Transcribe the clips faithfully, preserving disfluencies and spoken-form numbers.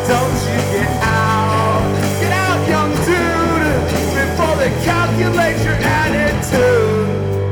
don't you get out? Get out, young dude, before they calculate your attitude.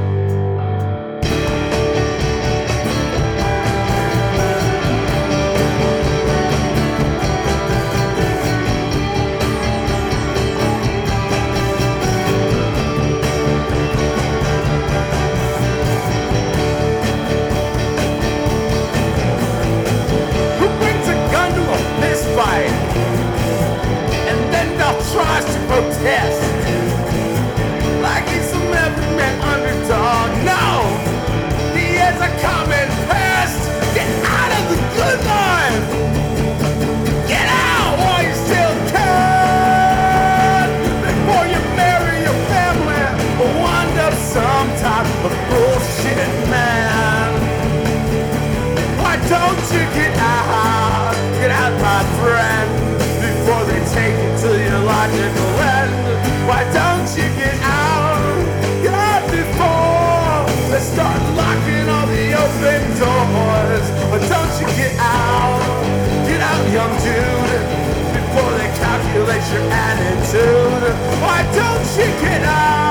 And then they'll try to protest like he's some everyman underdog. No, he is a common pest. Get out of the good life. Get out while you still can, before you marry your family or wind up some type of bullshit man. Why don't you get out? Get out, my friend, before they take you to your logical end. Why don't you get out? Get out before they start locking all the open doors. Why don't you get out? Get out, young dude, before they calculate your attitude. Why don't you get out?